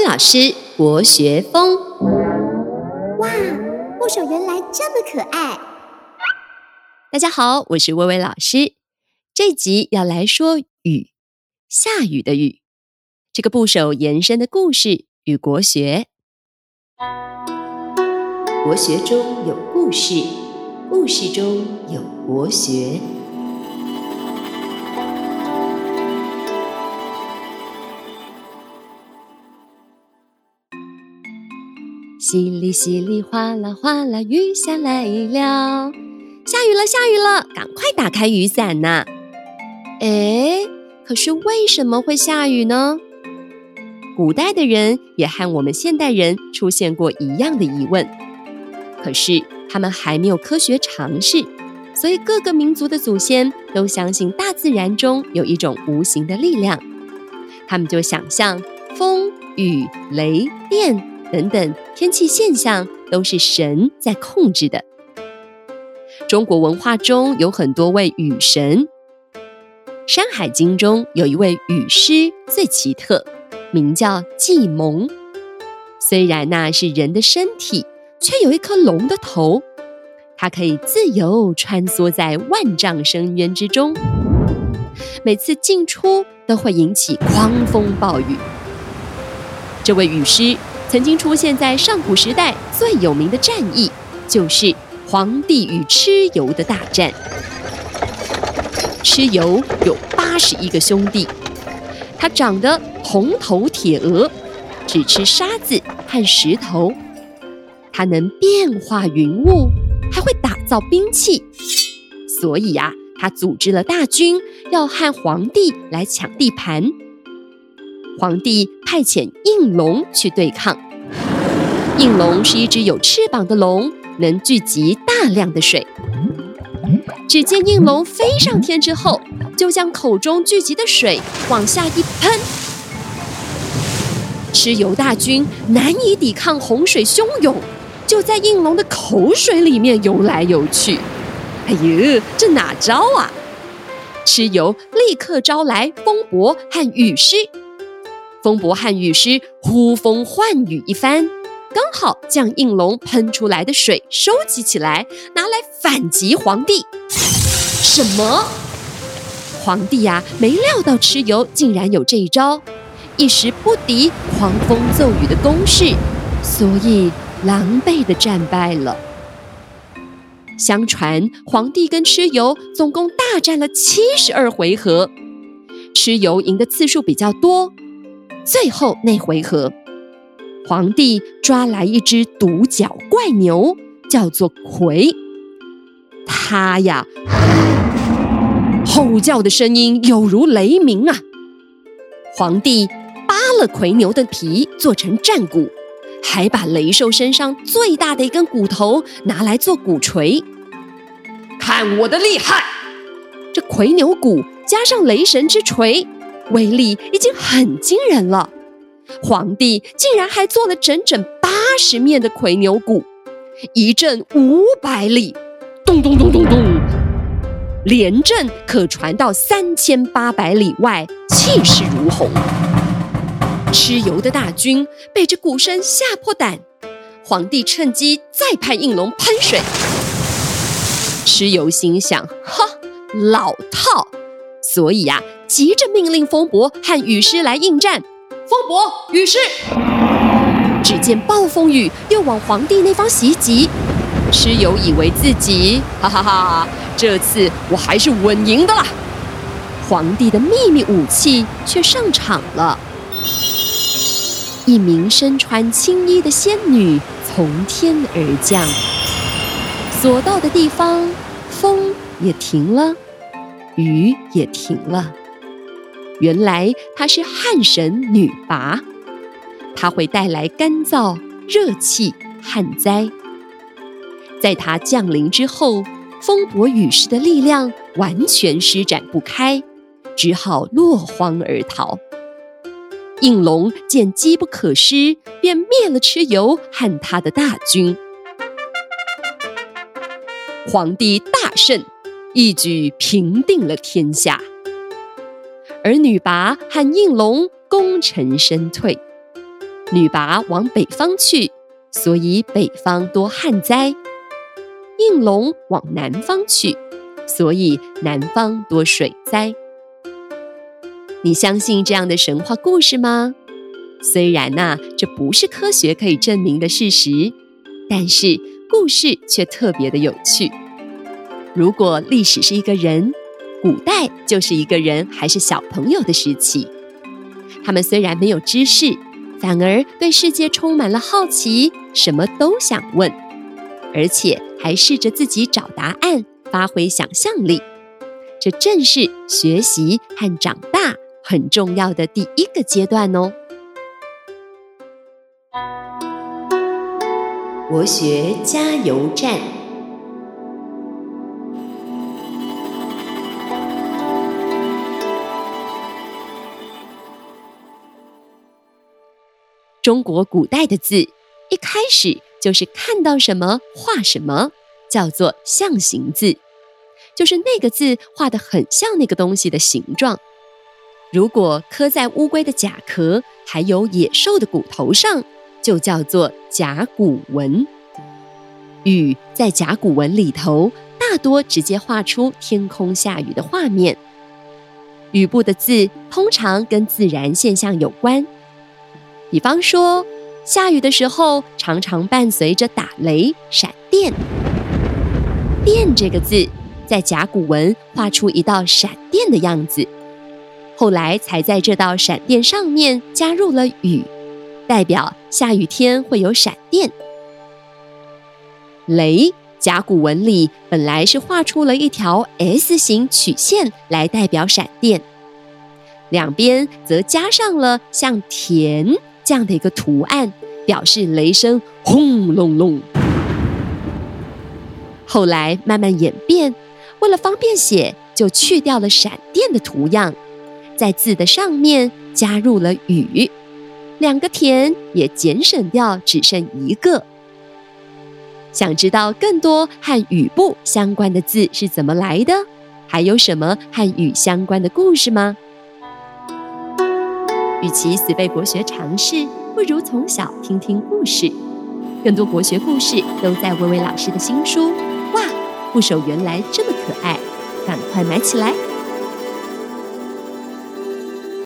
老师国学风。 哇，部首原来这么可爱！ 大家好，我是薇薇老师。这集要来说雨，下雨的雨。这个部首延伸的故事与国学。国学中有故事，故事中有国学。淅沥淅沥哗啦哗啦，雨下来了。下雨了，下雨了，赶快打开雨伞呐！可是为什么会下雨呢？古代的人也和我们现代人出现过一样的疑问，可是他们还没有科学常识，所以各个民族的祖先都相信大自然中有一种无形的力量，他们就想象风、雨、雷、电等等天气现象都是神在控制的。中国文化中有很多位雨神，《山海经》中有一位雨师最奇特，名叫季蒙。虽然那是人的身体，却有一颗龙的头，它可以自由穿梭在万丈深渊之中，每次进出都会引起狂风暴雨。这位雨师曾经出现在上古时代最有名的战役，就是黄帝与蚩尤的大战。蚩尤有81个兄弟，他长得铜头铁额，只吃沙子和石头。他能变化云雾，还会打造兵器。所以他组织了大军，要和黄帝来抢地盘。黄帝派遣应龙去对抗。应龙是一只有翅膀的龙，能聚集大量的水。只见应龙飞上天之后，就将口中聚集的水往下一喷。蚩尤大军难以抵抗洪水汹涌，就在应龙的口水里面游来游去。这哪招啊！蚩尤立刻招来风伯和雨师。风伯和雨师呼风唤雨一番，刚好将应龙喷出来的水收集起来，拿来反击黄帝。什么？黄帝没料到蚩尤竟然有这一招，一时不敌狂风骤雨的攻势，所以狼狈地战败了。相传黄帝跟蚩尤总共大战了72回合，蚩尤赢的次数比较多。最后那回合，黄帝抓来一只独角怪牛，叫做夔。它吼叫的声音有如雷鸣啊！黄帝扒了夔牛的皮做成战鼓，还把雷兽身上最大的一根骨头拿来做鼓槌。看我的厉害！这夔牛骨加上雷神之锤，威力已经很惊人了。黄帝竟然还做了整整80面的夔牛鼓，一震500里，咚咚咚咚咚，连震可传到3800里外，气势如虹。蚩尤的大军被这鼓声吓破胆，黄帝趁机再派应龙喷水。蚩尤心想，老套，所以急着命令风伯和雨师来应战。风伯、雨师，只见暴风雨又往黄帝那方袭击。蚩尤以为自己这次我还是稳赢的啦。黄帝的秘密武器却上场了，一名身穿青衣的仙女从天而降，所到的地方，风也停了，雨也停了。原来她是旱神女魃，她会带来干燥、热气、旱灾。在她降临之后，风伯雨师的力量完全施展不开，只好落荒而逃。应龙见机不可失，便灭了蚩尤和他的大军。黄帝大胜，一举平定了天下。而女魃和应龙功成身退， 女拔往北方去，所以北方多旱灾。应龙往南方去，所以南方多水灾。你相信这样的神话故事吗？虽然这不是科学可以证明的事实，但是故事却特别的有趣。如果历史是一个人，古代就是一个人还是小朋友的时期。他们虽然没有知识，反而对世界充满了好奇，什么都想问，而且还试着自己找答案，发挥想象力。这正是学习和长大很重要的第一个阶段哦。国学加油站。中国古代的字一开始就是看到什么画什么，叫做象形字，就是那个字画得很像那个东西的形状。如果刻在乌龟的甲壳还有野兽的骨头上，就叫做甲骨文。禹在甲骨文里头大多直接画出天空下雨的画面。禹部的字通常跟自然现象有关，比方说下雨的时候常常伴随着打雷、闪电。电这个字在甲骨文画出一道闪电的样子，后来才在这道闪电上面加入了雨，代表下雨天会有闪电。雷，甲骨文里本来是画出了一条 S 型曲线来代表闪电，两边则加上了像田这样的一个图案，表示雷声轰隆隆。后来慢慢演变，为了方便写，就去掉了闪电的图样，在字的上面加入了雨，两个田也减省掉，只剩一个。想知道更多和雨部相关的字是怎么来的？还有什么和雨相关的故事吗？与其死背国学常识，不如从小听听故事。更多国学故事都在薇薇老师的新书《哇，部首原来这么可爱》，赶快买起来！